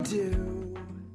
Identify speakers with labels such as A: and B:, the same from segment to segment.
A: do.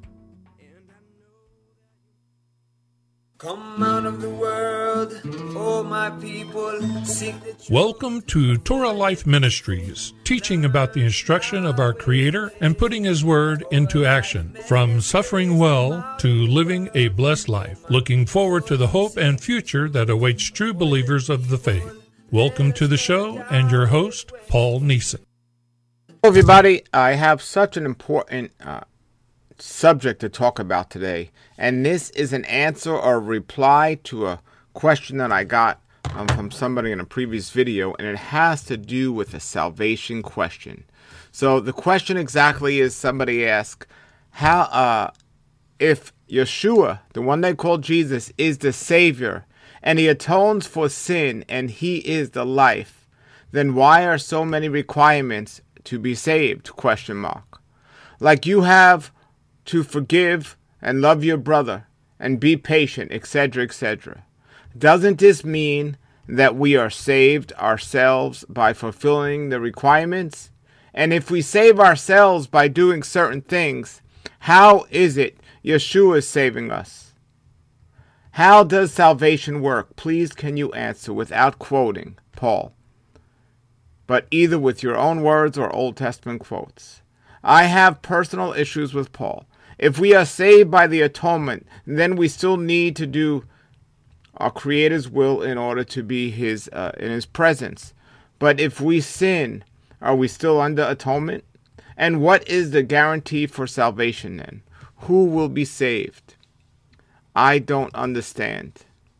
A: Come out of the world, oh my people, seek the truth.
B: Welcome to Torah Life Ministries, teaching about the instruction of our Creator and putting His Word into action, from suffering well to living a blessed life. Looking forward to the hope and future that awaits true believers of the faith. Welcome to the show and your host, Paul Neeson.
C: Hello everybody, I have such an important subject to talk about today, and this is an answer or reply to a question that I got from somebody in a previous video, and it has to do with a salvation question. So the question exactly is, somebody asked, how if Yeshua, the one they call Jesus, is the Savior, and He atones for sin, and He is the life, then why are so many requirements to be saved? Like you have to forgive and love your brother and be patient, etc., etc. Doesn't this mean that we are saved ourselves by fulfilling the requirements? And if we save ourselves by doing certain things, how is it Yeshua is saving us? How does salvation work? Please can you answer without quoting Paul, but either with your own words or Old Testament quotes. I have personal issues with Paul. If we are saved by the atonement, then we still need to do our Creator's will in order to be in His presence. But if we sin, are we still under atonement? And what is the guarantee for salvation then? Who will be saved? I don't understand.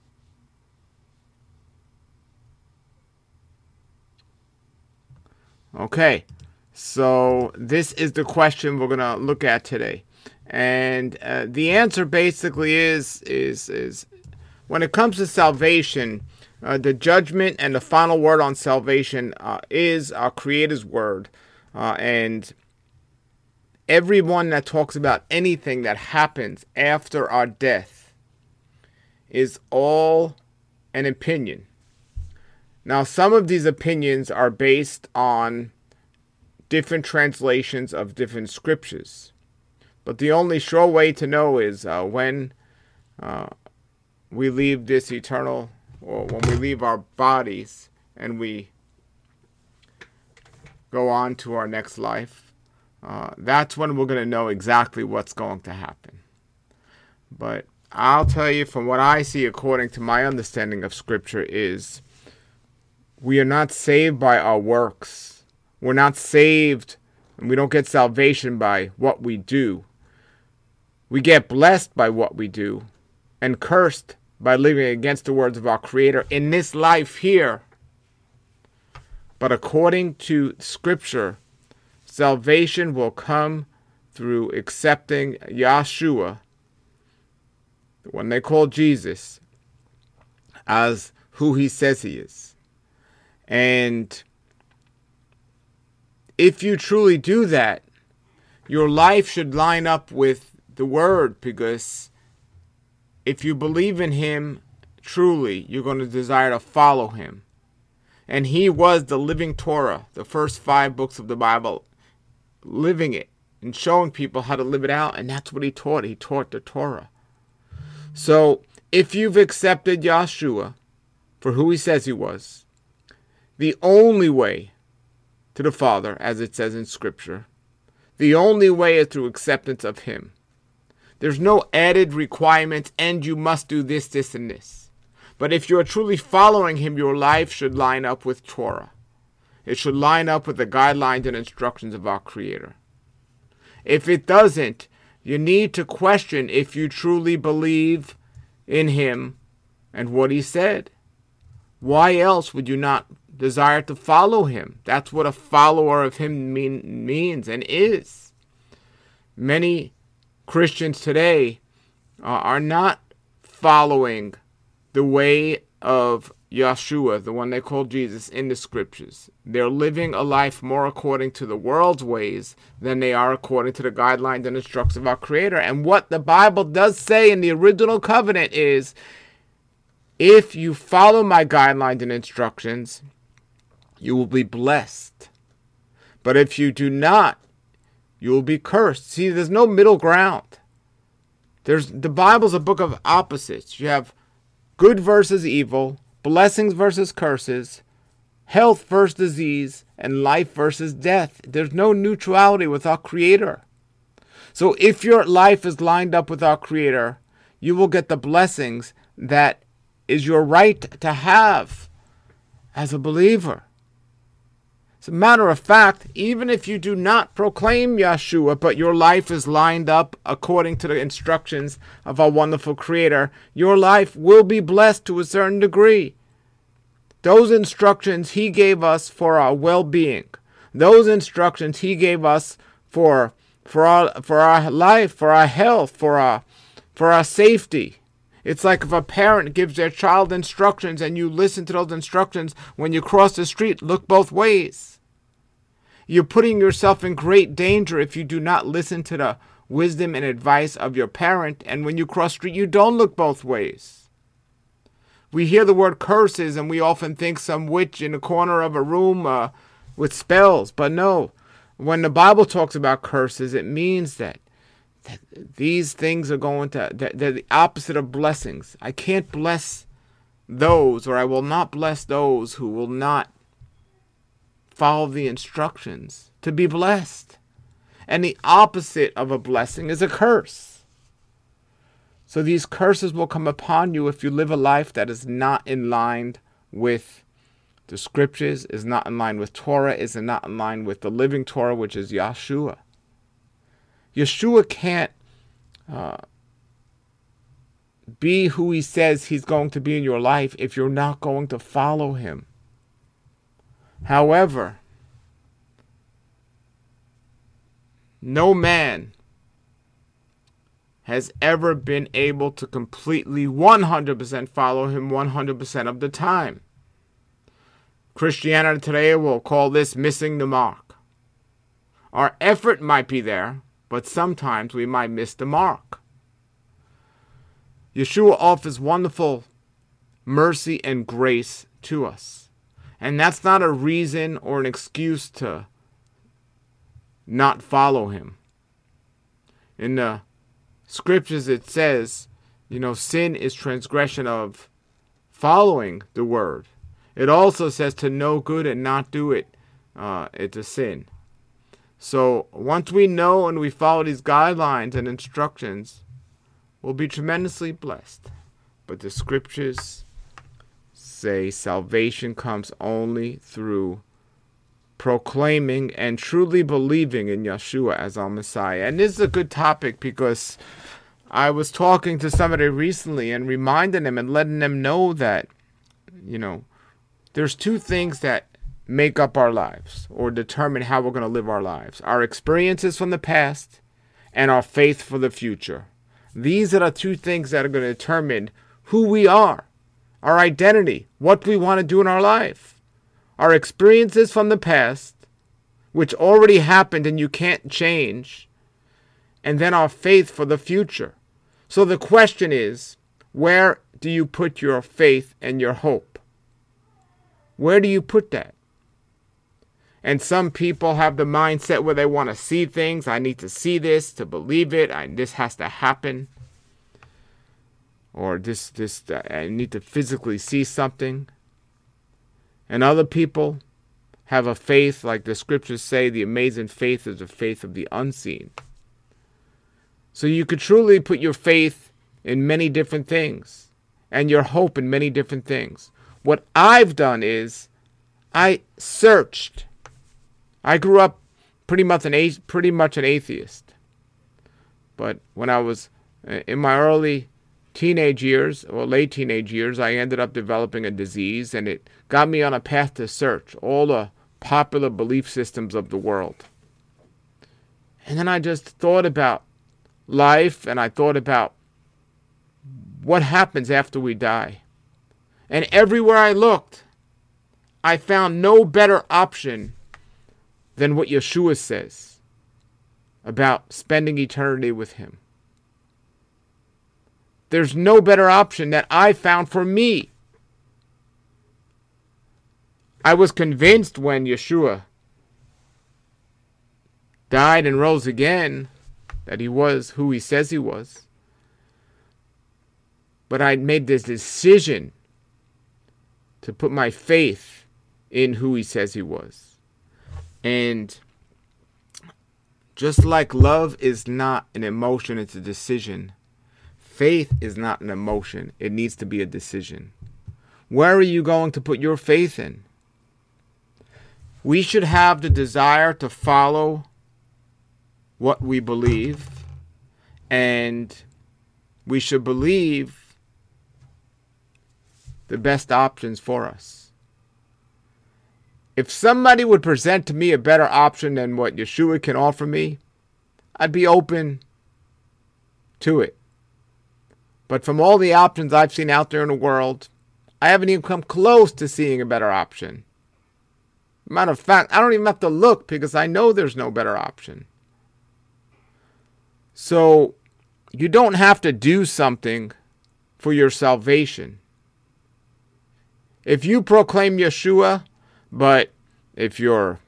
C: Okay, so this is the question we're going to look at today. And the answer basically is when it comes to salvation, the judgment and the final word on salvation is our Creator's word. And everyone that talks about anything that happens after our death is all an opinion. Now, some of these opinions are based on different translations of different scriptures. But the only sure way to know is when we leave this eternal, or when we leave our bodies and we go on to our next life. That's when we're going to know exactly what's going to happen. But I'll tell you, from what I see according to my understanding of Scripture, is we are not saved by our works. We're not saved, and we don't get salvation by what we do. We get blessed by what we do and cursed by living against the words of our Creator in this life here. But according to Scripture, salvation will come through accepting Yeshua, the one they call Jesus, as who He says He is. And if you truly do that, your life should line up with the Word, because if you believe in Him truly, you're going to desire to follow Him. And He was the living Torah, the first 5 books of the Bible, living it and showing people how to live it out. And that's what He taught. He taught the Torah. So if you've accepted Yeshua for who He says He was, the only way to the Father, as it says in Scripture, the only way is through acceptance of Him. There's no added requirements, and you must do this, this, and this. But if you're truly following Him, your life should line up with Torah. It should line up with the guidelines and instructions of our Creator. If it doesn't, you need to question if you truly believe in Him and what He said. Why else would you not desire to follow Him? That's what a follower of Him means and is. Many Christians today are not following the way of Yeshua, the one they call Jesus, in the Scriptures. They're living a life more according to the world's ways than they are according to the guidelines and instructions of our Creator. And what the Bible does say in the original covenant is, if you follow my guidelines and instructions, you will be blessed. But if you do not, you will be cursed. See, there's no middle ground. The Bible's a book of opposites. You have good versus evil, blessings versus curses, health versus disease, and life versus death. There's no neutrality with our Creator. So if your life is lined up with our Creator, you will get the blessings that is your right to have as a believer. As a matter of fact, even if you do not proclaim Yeshua, but your life is lined up according to the instructions of our wonderful Creator, your life will be blessed to a certain degree. Those instructions He gave us for our well-being, those instructions He gave us for our life, for our health, for our safety. It's like if a parent gives their child instructions and you listen to those instructions. When you cross the street, look both ways. You're putting yourself in great danger if you do not listen to the wisdom and advice of your parent. And when you cross the street, you don't look both ways. We hear the word curses and we often think some witch in the corner of a room with spells. But no, when the Bible talks about curses, it means that these things are they're the opposite of blessings. I can't bless those, or I will not bless those who will not follow the instructions to be blessed. And the opposite of a blessing is a curse. So these curses will come upon you if you live a life that is not in line with the scriptures, is not in line with Torah, is not in line with the living Torah, which is Yeshua. Yeshua can't be who He says He's going to be in your life if you're not going to follow Him. However, no man has ever been able to completely 100% follow Him 100% of the time. Christianity today will call this missing the mark. Our effort might be there, but sometimes we might miss the mark. Yeshua offers wonderful mercy and grace to us. And that's not a reason or an excuse to not follow Him. In the scriptures it says, sin is transgression of following the word. It also says to know good and not do it, it's a sin. So once we know and we follow these guidelines and instructions, we'll be tremendously blessed. But the scriptures say salvation comes only through proclaiming and truly believing in Yeshua as our Messiah. And this is a good topic because I was talking to somebody recently and reminding them and letting them know that, there's two things that make up our lives or determine how we're going to live our lives. Our experiences from the past and our faith for the future. These are the two things that are going to determine who we are, our identity, what we want to do in our life. Our experiences from the past, which already happened and you can't change, and then our faith for the future. So the question is, where do you put your faith and your hope? Where do you put that? And some people have the mindset where they want to see things. I need to see this to believe it. This has to happen. Or I need to physically see something. And other people have a faith, like the scriptures say, the amazing faith is the faith of the unseen. So you could truly put your faith in many different things and your hope in many different things. What I've done is I searched. I grew up pretty much an atheist. But when I was in my early teenage years or late teenage years, I ended up developing a disease, and it got me on a path to search all the popular belief systems of the world. And then I just thought about life, and I thought about what happens after we die. And everywhere I looked, I found no better option than what Yeshua says about spending eternity with Him. There's no better option that I found for me. I was convinced when Yeshua died and rose again, that he was who he says he was. But I made this decision to put my faith in who he says he was. And just like love is not an emotion, it's a decision. Faith is not an emotion. It needs to be a decision. Where are you going to put your faith in? We should have the desire to follow what we believe, and we should believe the best options for us. If somebody would present to me a better option than what Yeshua can offer me, I'd be open to it. But from all the options I've seen out there in the world, I haven't even come close to seeing a better option. Matter of fact, I don't even have to look because I know there's no better option. So, you don't have to do something for your salvation. If you proclaim Yeshua, but if you're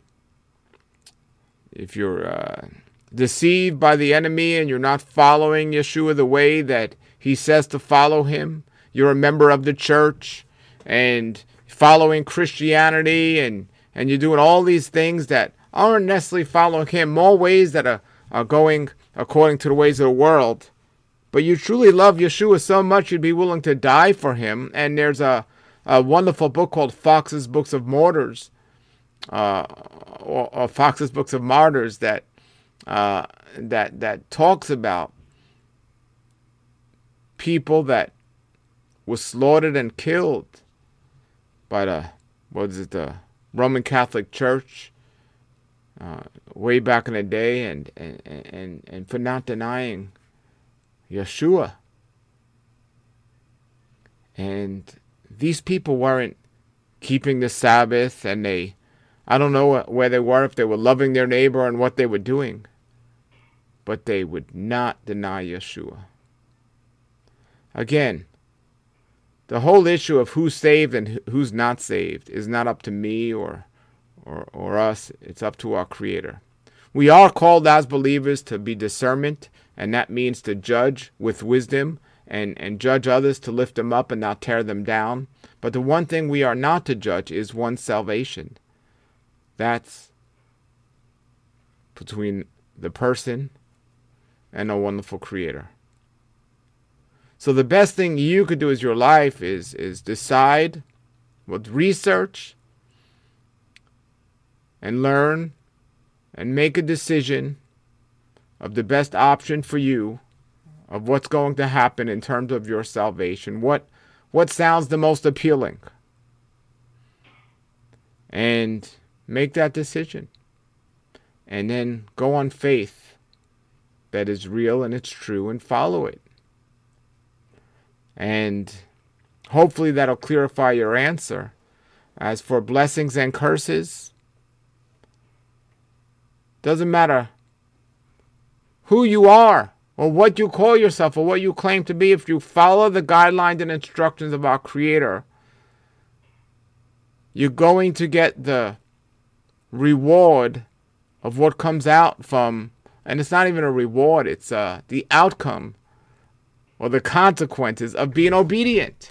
C: deceived by the enemy and you're not following Yeshua the way that he says to follow him, you're a member of the church and following Christianity and you're doing all these things that aren't necessarily following him, more ways that are going according to the ways of the world. But you truly love Yeshua so much you'd be willing to die for him. And there's a wonderful book called Fox's Books of Martyrs, or Fox's Books of Martyrs that talks about people that were slaughtered and killed by the Roman Catholic Church way back in the day, and for not denying Yeshua. And these people weren't keeping the Sabbath, and I don't know where they were, if they were loving their neighbor and what they were doing, but they would not deny Yeshua. Again, the whole issue of who's saved and who's not saved is not up to me or us. It's up to our Creator. We are called as believers to be discernment, and that means to judge with wisdom and judge others to lift them up and not tear them down. But the one thing we are not to judge is one's salvation. That's between the person and a wonderful Creator. So the best thing you could do as your life is decide with research and learn and make a decision of the best option for you, of what's going to happen in terms of your salvation. What sounds the most appealing? And make that decision. And then go on faith that is real and it's true and follow it. And hopefully that'll clarify your answer. As for blessings and curses, doesn't matter who you are or what you call yourself or what you claim to be. If you follow the guidelines and instructions of our Creator, you're going to get the reward of what comes out from, and it's not even a reward, it's the outcome or the consequences of being obedient.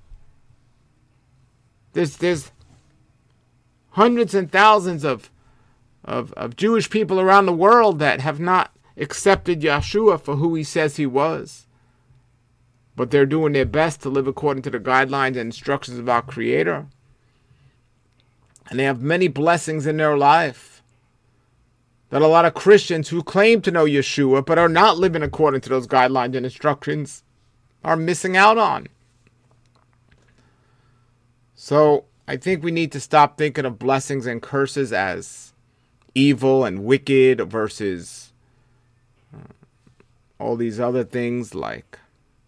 C: There's hundreds and thousands of Jewish people around the world that have not accepted Yeshua for who he says he was. But they're doing their best to live according to the guidelines and instructions of our Creator. And they have many blessings in their life that a lot of Christians who claim to know Yeshua but are not living according to those guidelines and instructions are missing out on. So I think we need to stop thinking of blessings and curses as evil and wicked versus all these other things like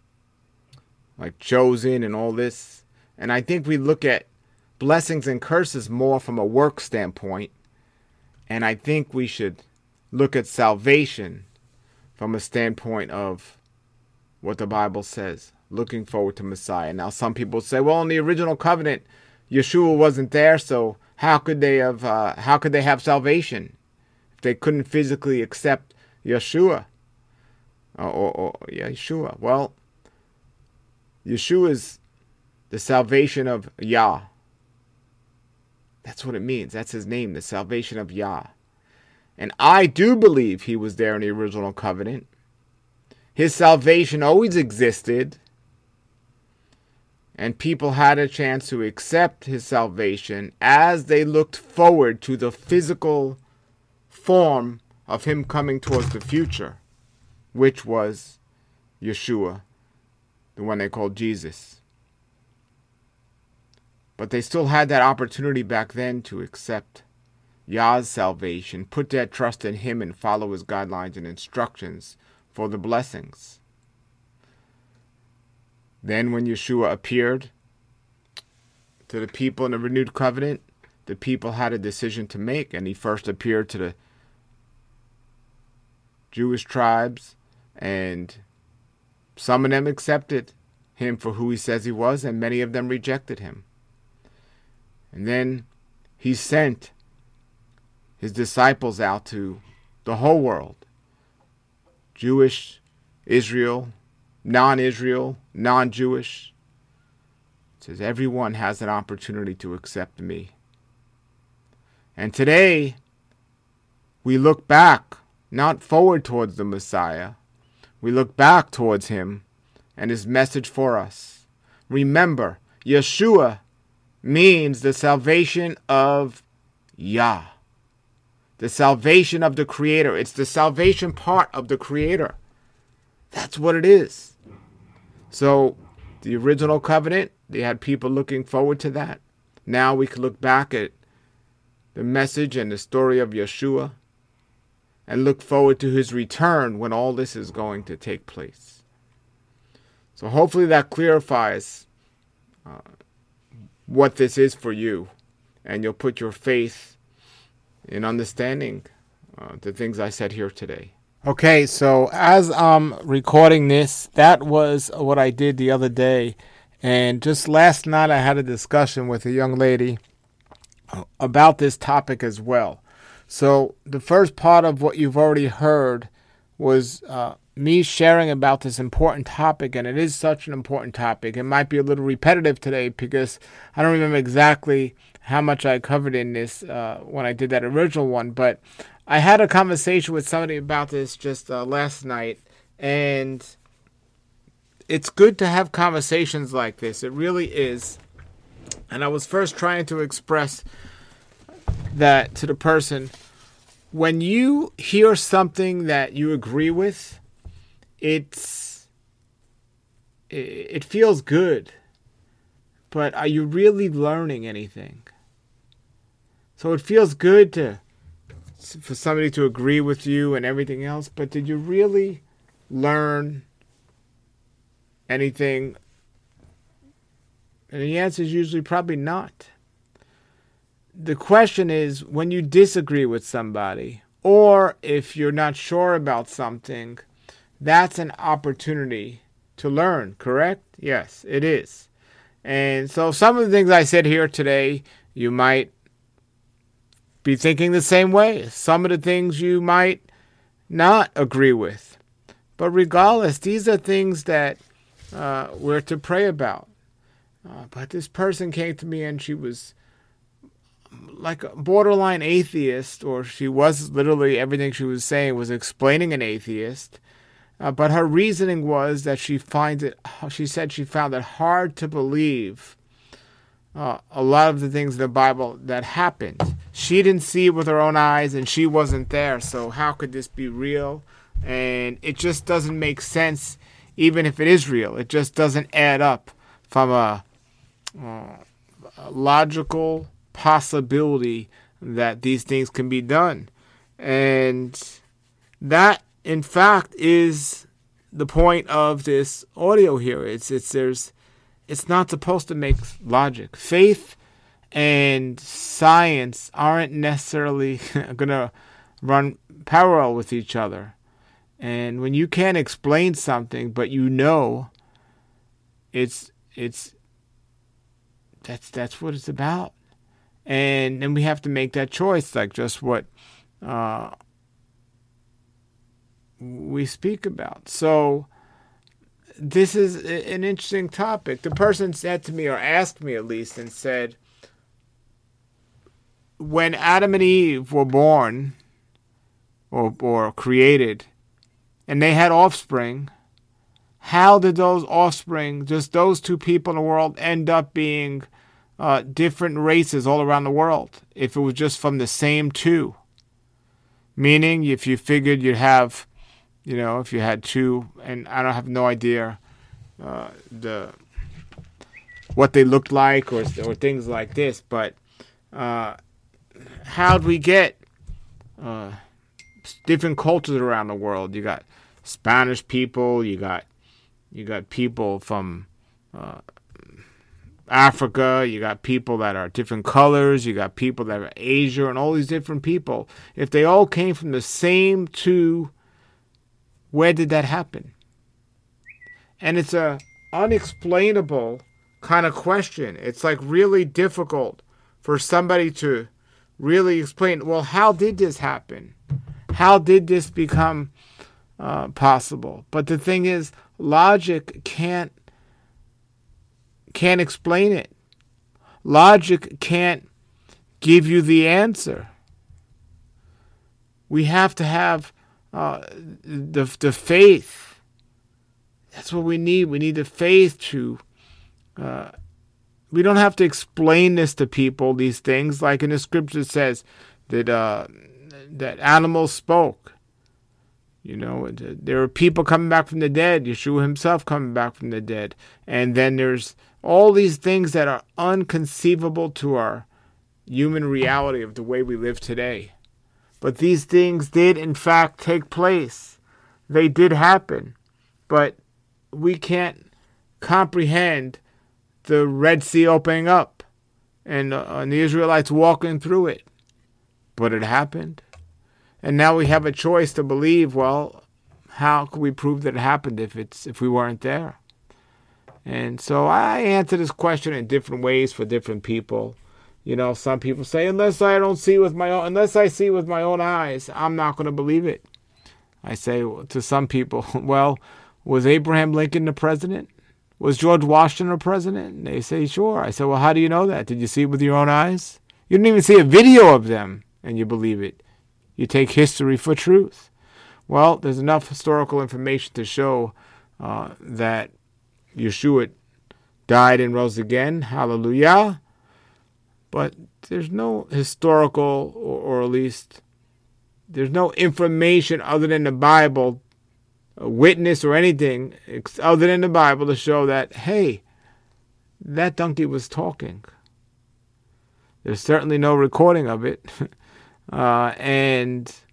C: chosen and all this. And I think we look at blessings and curses more from a work standpoint. And I think we should look at salvation from a standpoint of what the Bible says, looking forward to Messiah. Now, some people say, well, in the original covenant, Yeshua wasn't there, so how could they have salvation? If they couldn't physically accept Yeshua. Yeshua. Well, Yeshua is the salvation of Yah. That's what it means. That's his name, the salvation of Yah. And I do believe he was there in the original covenant. His salvation always existed. And people had a chance to accept his salvation as they looked forward to the physical form of him coming towards the future, which was Yeshua, the one they called Jesus. But they still had that opportunity back then to accept Yah's salvation, put their trust in him, and follow his guidelines and instructions for the blessings. Then when Yeshua appeared to the people in the renewed covenant, the people had a decision to make, and he first appeared to the Jewish tribes, and some of them accepted him for who he says he was, and many of them rejected him. And then he sent his disciples out to the whole world, Jewish, Israel, non-Israel, non-Jewish. It says everyone has an opportunity to accept me. And today, we look back, not forward towards the Messiah. We look back towards him and his message for us. Remember, Yeshua means the salvation of Yah. The salvation of the Creator. It's the salvation part of the Creator. That's what it is. So, the original covenant, they had people looking forward to that. Now we can look back at the message and the story of Yeshua and look forward to his return when all this is going to take place. So hopefully that clarifies what this is for you, and you'll put your faith in understanding the things I said here today. Okay, so as I'm recording this, that was what I did the other day. And just last night I had a discussion with a young lady about this topic as well. So the first part of what you've already heard was me sharing about this important topic, and it is such an important topic. It might be a little repetitive today because I don't remember exactly how much I covered in this when I did that original one, but I had a conversation with somebody about this just last night, and it's good to have conversations like this. It really is. And I was first trying to express that to the person. When you hear something that you agree with, it feels good. But are you really learning anything? So it feels good for somebody to agree with you and everything else, but did you really learn anything? And the answer is usually probably not. The question is, when you disagree with somebody, or if you're not sure about something, that's an opportunity to learn, correct? Yes, it is. And so some of the things I said here today, you might be thinking the same way. Some of the things you might not agree with. But regardless, these are things that we're to pray about. But this person came to me and she was like a borderline atheist, or she was literally, everything she was saying was explaining an atheist. But her reasoning was that she said she found it hard to believe a lot of the things in the Bible that happened. She didn't see it with her own eyes, and she wasn't there, so how could this be real? And it just doesn't make sense, even if it is real. It just doesn't add up from a logical possibility that these things can be done. And that, in fact, is the point of this audio here. It's not supposed to make logic. Faith and science aren't necessarily going to run parallel with each other. And when you can't explain something, but you know, that's what it's about. And then we have to make that choice, like just what we speak about. So this is an interesting topic. The person said to me, or asked me at least, and said, when Adam and Eve were born or created, and they had offspring, how did those offspring, just those two people in the world, end up being different races all around the world if it was just from the same two? Meaning, if you figured you'd have, if you had two, and I don't have no idea what they looked like or things like this, but how'd we get different cultures around the world? You got Spanish people, you got people from Africa, you got people that are different colors, you got people that are Asia, and all these different people. If they all came from the same two, where did that happen? And it's a unexplainable kind of question. It's like really difficult for somebody to really explain, well, how did this happen? How did this become possible? But the thing is, logic can't explain it. Logic can't give you the answer. We have to have the faith. That's what we need. We need the faith to. We don't have to explain this to people. These things, like in the scripture, it says that that animals spoke. There are people coming back from the dead. Yeshua himself coming back from the dead, and then there's all these things that are unconceivable to our human reality of the way we live today. But these things did, in fact, take place. They did happen. But we can't comprehend the Red Sea opening up and the Israelites walking through it. But it happened. And now we have a choice to believe, well, how can we prove that it happened if we weren't there? And so I answer this question in different ways for different people. Some people say, unless I see with my own eyes, I'm not going to believe it. I say to some people, well, was Abraham Lincoln the president? Was George Washington a president? And they say, sure. I said, well, how do you know that? Did you see it with your own eyes? You didn't even see a video of them, and you believe it. You take history for truth. Well, there's enough historical information to show that Yeshua died and rose again. Hallelujah. But there's no historical, or at least there's no information other than the Bible, a witness or anything other than the Bible to show that, hey, that donkey was talking. There's certainly no recording of it. And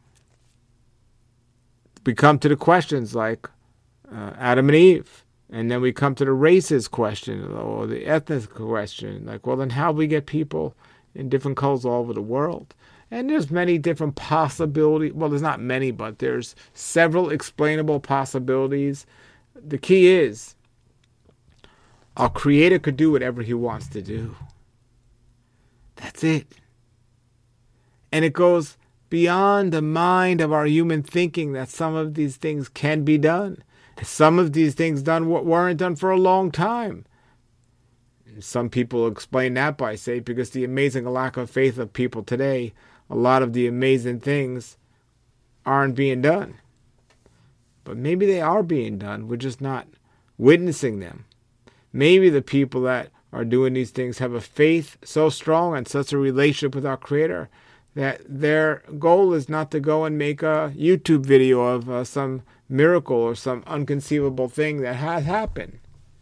C: we come to the questions like Adam and Eve. And then we come to the races question or the ethnic question. Like, well, then how do we get people in different colors all over the world? And there's many different possibilities. Well, there's not many, but there's several explainable possibilities. The key is our Creator could do whatever he wants to do. That's it. And it goes beyond the mind of our human thinking that some of these things can be done. Some of these things weren't done for a long time. And some people explain that by saying, because the amazing lack of faith of people today, a lot of the amazing things aren't being done. But maybe they are being done. We're just not witnessing them. Maybe the people that are doing these things have a faith so strong and such a relationship with our Creator that their goal is not to go and make a YouTube video of some miracle or some unconceivable thing that has happened.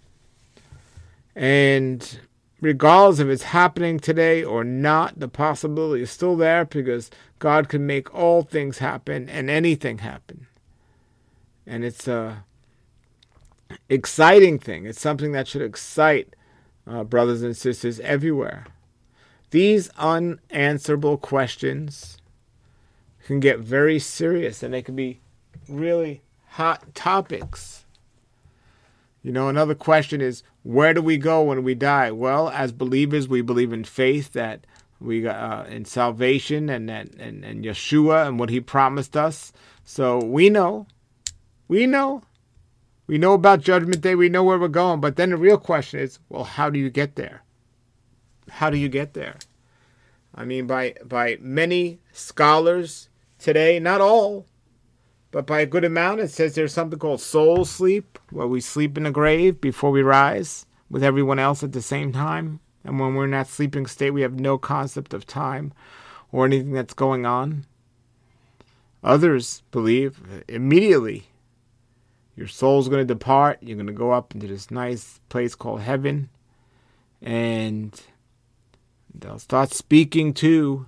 C: And regardless if it's happening today or not, the possibility is still there because God can make all things happen and anything happen. And it's a exciting thing. It's something that should excite brothers and sisters everywhere. These unanswerable questions can get very serious, and they can be really hot topics. Another question is, where do we go when we die? Well, as believers, we believe in faith, that we in salvation and Yeshua and what he promised us. So we know about Judgment Day. We know where we're going. But then the real question is, well, how do you get there? How do you get there? I mean, by many scholars today, not all, but by a good amount, it says there's something called soul sleep, where we sleep in the grave before we rise with everyone else at the same time. And when we're in that sleeping state, we have no concept of time or anything that's going on. Others believe immediately your soul's going to depart. You're going to go up into this nice place called heaven. And they'll start speaking to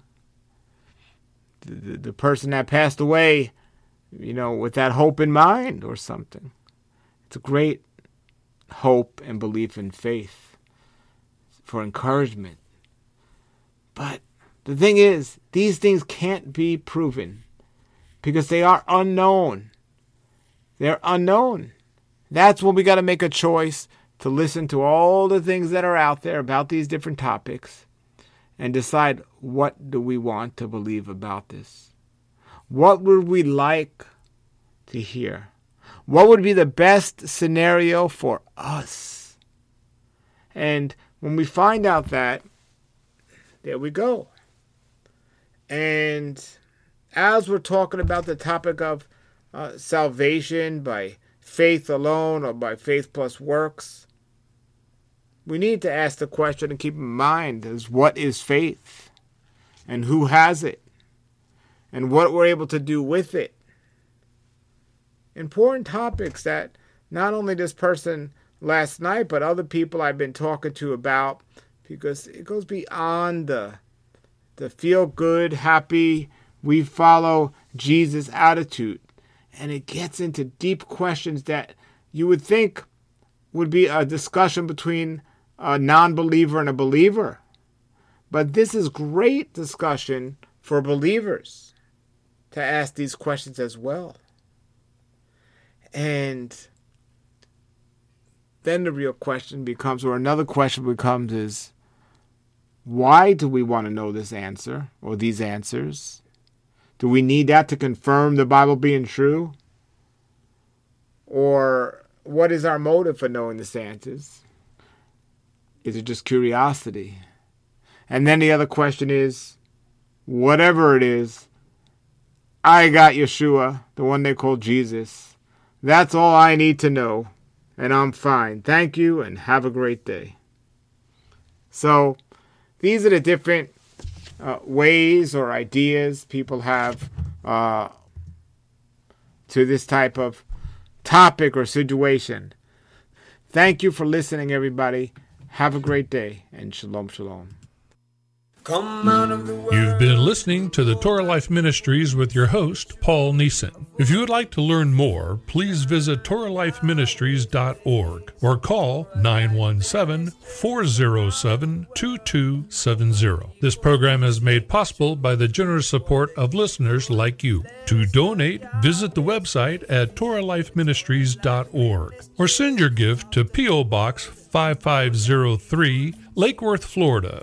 C: the person that passed away, with that hope in mind or something. It's a great hope and belief in faith for encouragement. But the thing is, these things can't be proven because they are unknown. They're unknown. That's when we got to make a choice to listen to all the things that are out there about these different topics and decide, what do we want to believe about this? What would we like to hear? What would be the best scenario for us? And when we find out that, there we go. And as we're talking about the topic of salvation by faith alone or by faith plus works, we need to ask the question and keep in mind is, what is faith? And who has it? And what we're able to do with it. Important topics that not only this person last night, but other people I've been talking to about, because it goes beyond the feel good, happy, we follow Jesus attitude. And it gets into deep questions that you would think would be a discussion between a non-believer and a believer. But this is great discussion for believers to ask these questions as well. And then the real question becomes, or another question becomes, is why do we want to know this answer or these answers? Do we need that to confirm the Bible being true? Or what is our motive for knowing this answers? Is it just curiosity? And then the other question is, whatever it is, I got Yeshua, the one they call Jesus. That's all I need to know, and I'm fine. Thank you, and have a great day. So these are the different ways or ideas people have to this type of topic or situation. Thank you for listening, everybody. Have a great day, and shalom, shalom.
A: Come out of the world.
B: You've been listening to the Torah Life Ministries with your host, Paul Neeson. If you would like to learn more, please visit TorahLifeMinistries.org or call 917-407-2270. This program is made possible by the generous support of listeners like you. To donate, visit the website at TorahLifeMinistries.org or send your gift to P.O. Box 5503, Lake Worth, Florida,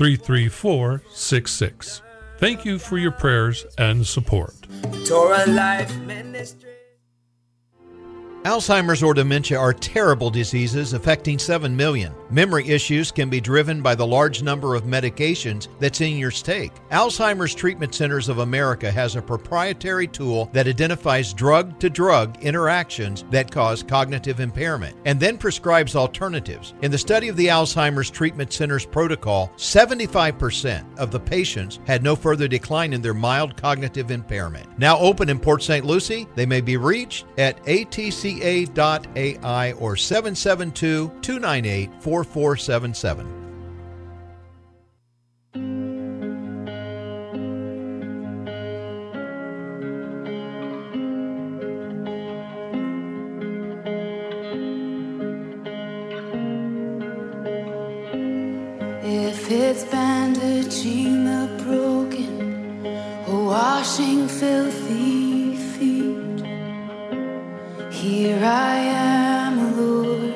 B: 33466. Thank you for your prayers and support.
A: Torah Life Ministry.
D: Alzheimer's or dementia are terrible diseases affecting 7 million. Memory issues can be driven by the large number of medications that seniors take. Alzheimer's Treatment Centers of America has a proprietary tool that identifies drug-to-drug interactions that cause cognitive impairment and then prescribes alternatives. In the study of the Alzheimer's Treatment Center's protocol, 75% of the patients had no further decline in their mild cognitive impairment. Now open in Port St. Lucie, they may be reached at ATCA.ai or 772-298-4477.
E: If it's bandaging the broken or washing filthy feet, here I am, Lord,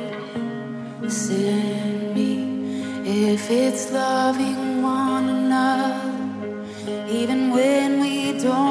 E: send me. If it's loving one another, even when we don't